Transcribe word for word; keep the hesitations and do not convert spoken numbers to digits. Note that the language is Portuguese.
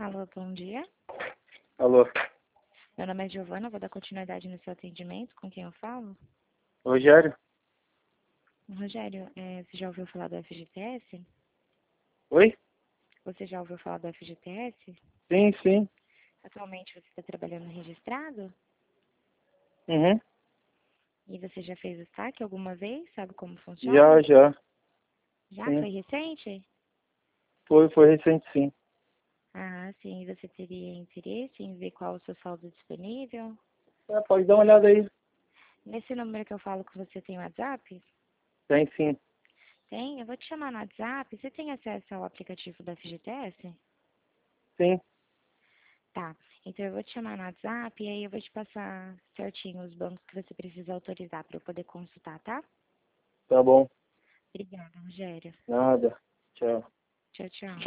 Alô, bom dia. Alô, Meu nome é Giovana, vou dar continuidade no seu atendimento. Com quem eu falo? Rogério? Rogério, é, você já ouviu falar do F G T S? Oi? Você já ouviu falar do F G T S? Sim, sim. Atualmente você está trabalhando registrado? Uhum. E você já fez o saque alguma vez? Sabe como Já, funciona? já. Já? Sim. Foi recente? Foi, foi recente, sim. Ah, sim. E você teria interesse em ver qual o seu saldo disponível? É, pode dar uma olhada aí. Nesse número que eu falo com você tem WhatsApp? Tem sim. Tem? Eu vou te chamar no WhatsApp. Você tem acesso ao aplicativo da F G T S? Sim. Tá. Então eu vou te chamar no WhatsApp e aí eu vou te passar certinho os bancos que você precisa autorizar para eu poder consultar, tá? Tá bom. Obrigada, Rogério. Nada. Tchau. Tchau, tchau.